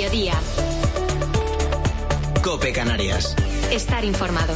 Mediodía. COPE Canarias. Estar informado.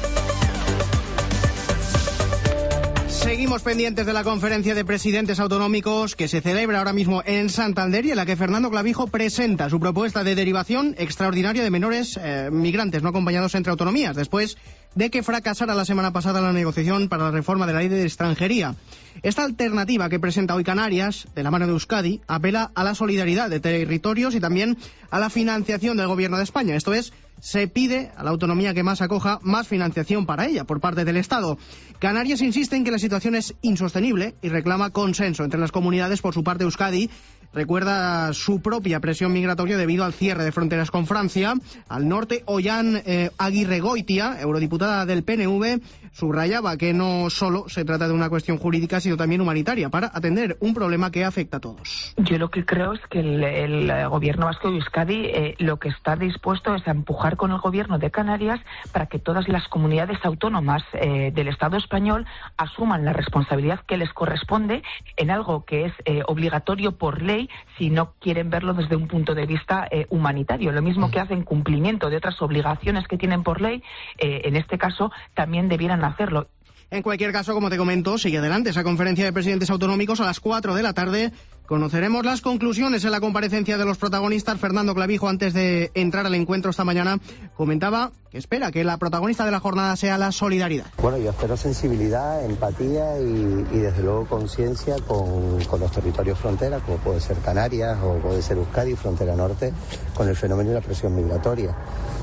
Seguimos pendientes de la conferencia de presidentes autonómicos que se celebra ahora mismo en Santander y en la que Fernando Clavijo presenta su propuesta de derivación extraordinaria de menores migrantes no acompañados entre autonomías, después de que fracasara la semana pasada la negociación para la reforma de la ley de extranjería. Esta alternativa que presenta hoy Canarias, de la mano de Euskadi, apela a la solidaridad de territorios y también a la financiación del Gobierno de España. Esto es, se pide a la autonomía que más acoja más financiación para ella por parte del Estado. Canarias insiste en que la situación es insostenible y reclama consenso entre las comunidades. Por su parte, Euskadi recuerda su propia presión migratoria debido al cierre de fronteras con Francia. Al norte, Ollán Aguirregoitia, eurodiputada del PNV, subrayaba que no solo se trata de una cuestión jurídica, sino también humanitaria, para atender un problema que afecta a todos. Yo lo que creo es que el gobierno vasco de Euskadi lo que está dispuesto es a empujar con el gobierno de Canarias para que todas las comunidades autónomas del Estado español asuman la responsabilidad que les corresponde en algo que es obligatorio por ley si no quieren verlo desde un punto de vista humanitario. Lo mismo que hacen cumplimiento de otras obligaciones que tienen por ley, en este caso también debieran hacerlo. En cualquier caso, como te comento, sigue adelante esa conferencia de presidentes autonómicos a las 4 de la tarde. Conoceremos las conclusiones en la comparecencia de los protagonistas. Fernando Clavijo, antes de entrar al encuentro esta mañana, comentaba que espera que la protagonista de la jornada sea la solidaridad. Bueno, yo espero sensibilidad, empatía y desde luego conciencia con los territorios fronteras, como puede ser Canarias o puede ser Euskadi, frontera norte, con el fenómeno de la presión migratoria.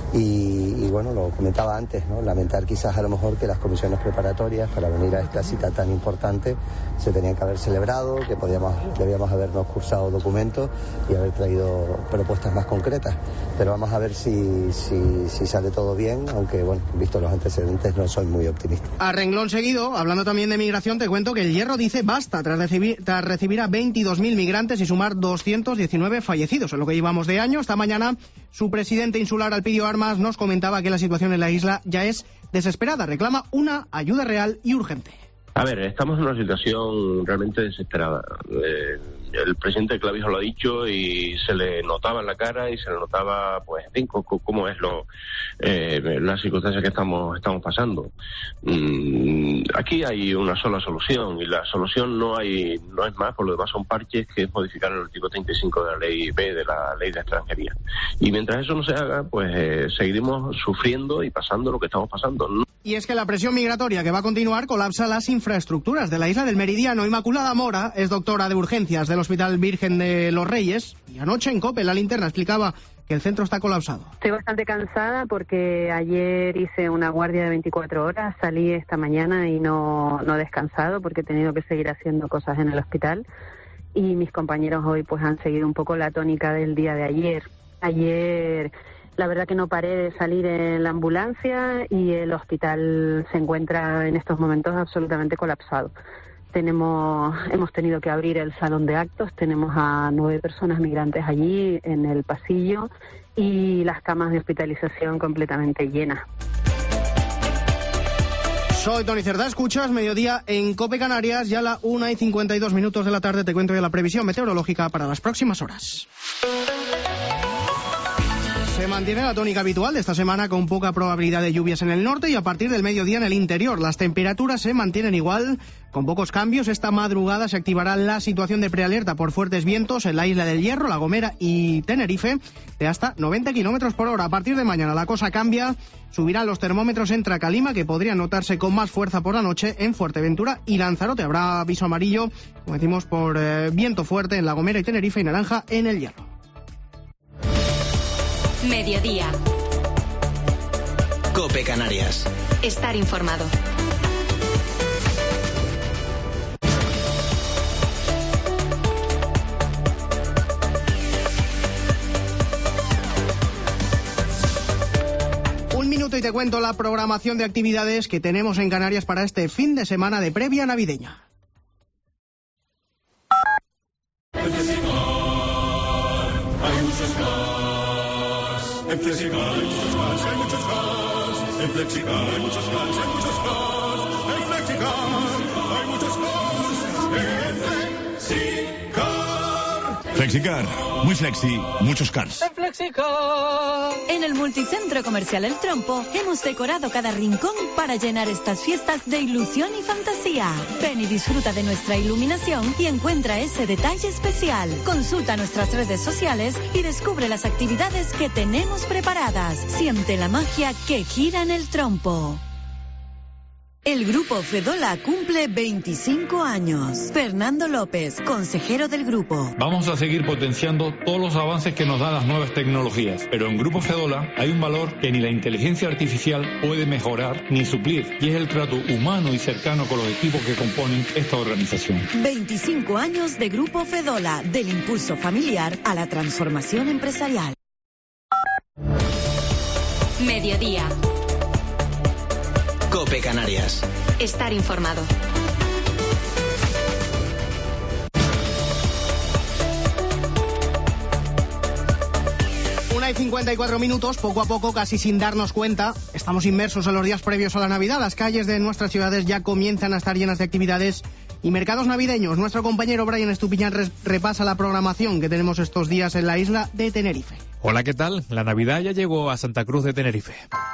Y bueno, lo comentaba antes, ¿no? Lamentar quizás a lo mejor que las comisiones preparatorias para venir a esta cita tan importante se tenían que haber celebrado, que debíamos habernos cursado documentos y haber traído propuestas más concretas. Pero vamos a ver si sale todo bien, aunque bueno, visto los antecedentes no soy muy optimista. A renglón seguido, hablando también de migración, te cuento que el Hierro dice basta tras recibir a 22.000 migrantes y sumar 219 fallecidos en lo que llevamos de año. Esta mañana su presidente insular, Alpidio Armas, nos comentaba que la situación en la isla ya es desesperada. Reclama una ayuda real y urgente. A ver, estamos en una situación realmente desesperada. El presidente Clavijo lo ha dicho y se le notaba en la cara y se le notaba, pues, en fin, cómo es las circunstancias que estamos pasando. Aquí hay una sola solución y la solución no es más, por lo demás son parches, que es modificar el artículo 35 de la ley B, de la ley de extranjería. Y mientras eso no se haga, pues seguiremos sufriendo y pasando lo que estamos pasando, ¿no? Y es que la presión migratoria que va a continuar colapsa las infraestructuras de la isla del Meridiano. Inmaculada Mora es doctora de urgencias del Hospital Virgen de los Reyes y anoche en COPE, La Linterna, explicaba que el centro está colapsado. Estoy bastante cansada porque ayer hice una guardia de 24 horas, salí esta mañana y no he descansado porque he tenido que seguir haciendo cosas en el hospital y mis compañeros hoy pues han seguido un poco la tónica del día de ayer. Ayer la verdad que no paré de salir en la ambulancia y el hospital se encuentra en estos momentos absolutamente colapsado. Hemos tenido que abrir el salón de actos, tenemos a 9 personas migrantes allí en el pasillo y las camas de hospitalización completamente llenas. Soy Tony Cerdá, escuchas Mediodía en COPE Canarias, ya a la 1:52 de la tarde te cuento ya la previsión meteorológica para las próximas horas. Se mantiene la tónica habitual de esta semana con poca probabilidad de lluvias en el norte y a partir del mediodía en el interior. Las temperaturas se mantienen igual, con pocos cambios. Esta madrugada se activará la situación de prealerta por fuertes vientos en la isla del Hierro, La Gomera y Tenerife de hasta 90 kilómetros por hora. A partir de mañana la cosa cambia. Subirán los termómetros en Tracalima, que podrían notarse con más fuerza por la noche en Fuerteventura y Lanzarote. Habrá aviso amarillo, como decimos, por viento fuerte en La Gomera y Tenerife y naranja en el Hierro. Mediodía. COPE Canarias. Estar informado. Un minuto y te cuento la programación de actividades que tenemos en Canarias para este fin de semana de previa navideña. En Flexicar hay muchos cars, hay muchos cars. En Flexicar hay muchos cars, hay muchos cars. En Flexicar hay muchos cars. En Flexicar. Flexicar, muy flexi, muchos cars. En Flexicar. En el Multicentro Comercial El Trompo hemos decorado cada rincón para llenar estas fiestas de ilusión y fantasía. Ven y disfruta de nuestra iluminación y encuentra ese detalle especial. Consulta nuestras redes sociales y descubre las actividades que tenemos preparadas. Siente la magia que gira en El Trompo. El Grupo Fedola cumple 25 años. Fernando López, consejero del grupo. Vamos a seguir potenciando todos los avances que nos dan las nuevas tecnologías, pero en Grupo Fedola hay un valor que ni la inteligencia artificial puede mejorar ni suplir, y es el trato humano y cercano con los equipos que componen esta organización. 25 años de Grupo Fedola, del impulso familiar a la transformación empresarial. Mediodía. COPE Canarias. Estar informado. Una y 54 minutos, poco a poco, casi sin darnos cuenta, estamos inmersos en los días previos a la Navidad. Las calles de nuestras ciudades ya comienzan a estar llenas de actividades y mercados navideños. Nuestro compañero Brian Estupiñán repasa la programación que tenemos estos días en la isla de Tenerife. Hola, ¿qué tal? La Navidad ya llegó a Santa Cruz de Tenerife.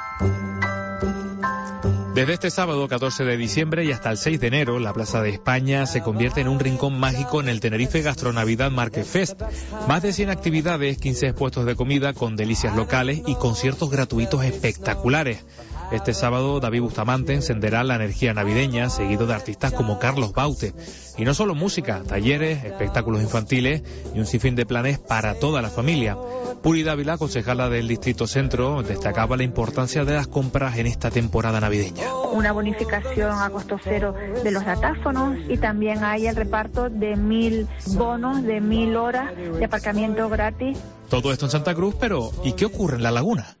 Desde este sábado 14 de diciembre y hasta el 6 de enero, la Plaza de España se convierte en un rincón mágico en el Tenerife Gastronavidad Market Fest. Más de 100 actividades, 15 expuestos de comida con delicias locales y conciertos gratuitos espectaculares. Este sábado, David Bustamante encenderá la energía navideña, seguido de artistas como Carlos Baute. Y no solo música, talleres, espectáculos infantiles y un sinfín de planes para toda la familia. Puri Dávila, concejala del Distrito Centro, destacaba la importancia de las compras en esta temporada navideña. Una bonificación a costo cero de los datáfonos y también hay el reparto de 1.000 bonos de 1.000 horas de aparcamiento gratis. Todo esto en Santa Cruz, pero ¿y qué ocurre en La Laguna?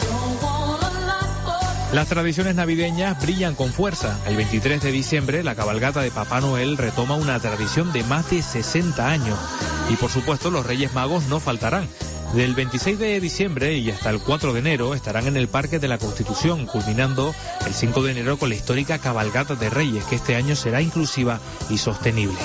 Las tradiciones navideñas brillan con fuerza. El 23 de diciembre, la cabalgata de Papá Noel retoma una tradición de más de 60 años. Y por supuesto, los Reyes Magos no faltarán. Del 26 de diciembre y hasta el 4 de enero estarán en el Parque de la Constitución, culminando el 5 de enero con la histórica cabalgata de Reyes, que este año será inclusiva y sostenible.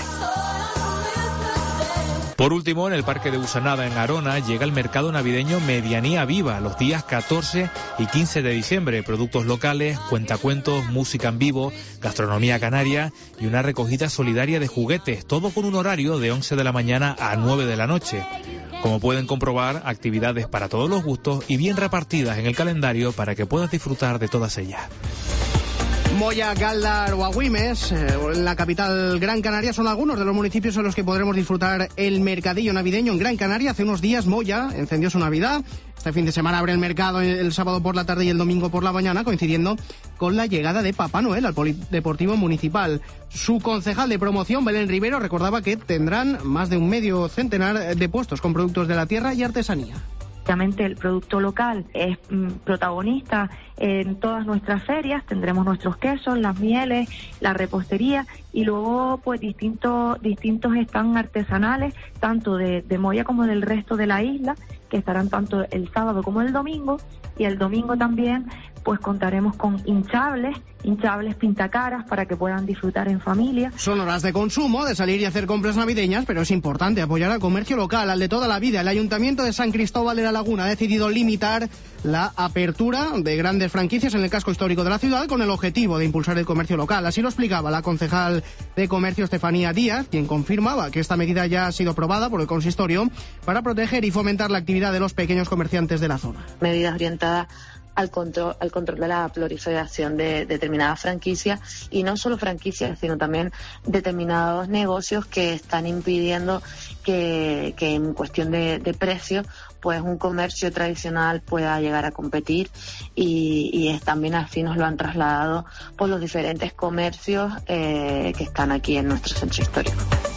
Por último, en el Parque de Usanada, en Arona, llega el mercado navideño Medianía Viva, los días 14 y 15 de diciembre. Productos locales, cuentacuentos, música en vivo, gastronomía canaria y una recogida solidaria de juguetes, todo con un horario de 11 de la mañana a 9 de la noche. Como pueden comprobar, actividades para todos los gustos y bien repartidas en el calendario para que puedas disfrutar de todas ellas. Moya, Galdar o Agüimes, en la capital Gran Canaria, son algunos de los municipios en los que podremos disfrutar el mercadillo navideño en Gran Canaria. Hace unos días Moya encendió su Navidad. Este fin de semana abre el mercado el sábado por la tarde y el domingo por la mañana, coincidiendo con la llegada de Papá Noel al Polideportivo Municipal. Su concejal de promoción, Belén Rivero, recordaba que tendrán más de un medio centenar de puestos con productos de la tierra y artesanía. El producto local es protagonista en todas nuestras ferias. Tendremos nuestros quesos, las mieles, la repostería y luego pues distintos stands artesanales, tanto de Moya como del resto de la isla, que estarán tanto el sábado como el domingo. Y el domingo también pues contaremos con hinchables pintacaras para que puedan disfrutar en familia. Son horas de consumo, de salir y hacer compras navideñas, pero es importante apoyar al comercio local, al de toda la vida. El Ayuntamiento de San Cristóbal de la Laguna ha decidido limitar la apertura de grandes franquicias en el casco histórico de la ciudad con el objetivo de impulsar el comercio local. Así lo explicaba la concejal de Comercio, Estefanía Díaz, quien confirmaba que esta medida ya ha sido aprobada por el consistorio para proteger y fomentar la actividad de los pequeños comerciantes de la zona. Medidas orientadas al control de la proliferación de determinadas franquicias, y no solo franquicias, sino también determinados negocios que están impidiendo que en cuestión de precio pues un comercio tradicional pueda llegar a competir, y es también así nos lo han trasladado por los diferentes comercios que están aquí en nuestro centro histórico.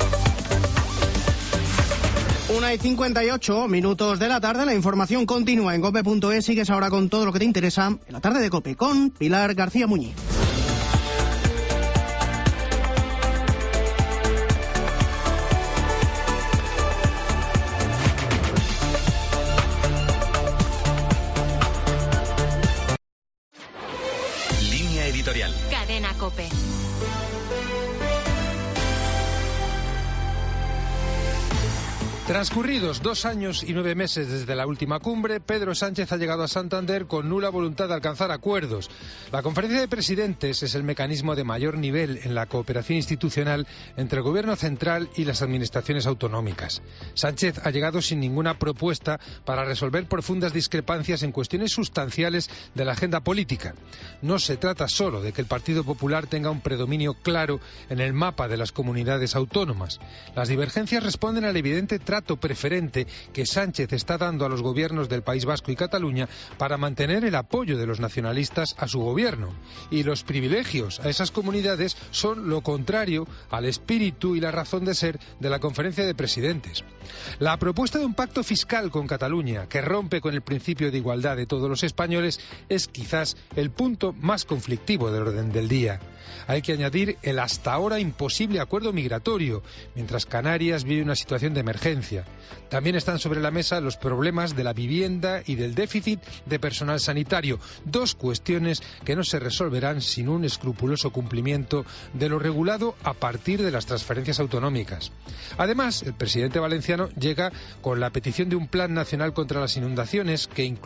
1:58 minutos de la tarde, la información continúa en cope.es. Sigues ahora con todo lo que te interesa en la tarde de COPE con Pilar García Muñiz. Línea editorial. Cadena COPE. Transcurridos 2 años y 9 meses desde la última cumbre, Pedro Sánchez ha llegado a Santander con nula voluntad de alcanzar acuerdos. La Conferencia de Presidentes es el mecanismo de mayor nivel en la cooperación institucional entre el Gobierno central y las administraciones autonómicas. Sánchez ha llegado sin ninguna propuesta para resolver profundas discrepancias en cuestiones sustanciales de la agenda política. No se trata solo de que el Partido Popular tenga un predominio claro en el mapa de las comunidades autónomas. Las divergencias responden al evidente trato preferente que Sánchez está dando a los gobiernos del País Vasco y Cataluña para mantener el apoyo de los nacionalistas a su gobierno. Y los privilegios a esas comunidades son lo contrario al espíritu y la razón de ser de la Conferencia de Presidentes. La propuesta de un pacto fiscal con Cataluña, que rompe con el principio de igualdad de todos los españoles, es quizás el punto más conflictivo del orden del día. Hay que añadir el hasta ahora imposible acuerdo migratorio, mientras Canarias vive una situación de emergencia. También están sobre la mesa los problemas de la vivienda y del déficit de personal sanitario, 2 cuestiones que no se resolverán sin un escrupuloso cumplimiento de lo regulado a partir de las transferencias autonómicas. Además, el presidente valenciano llega con la petición de un plan nacional contra las inundaciones que incluye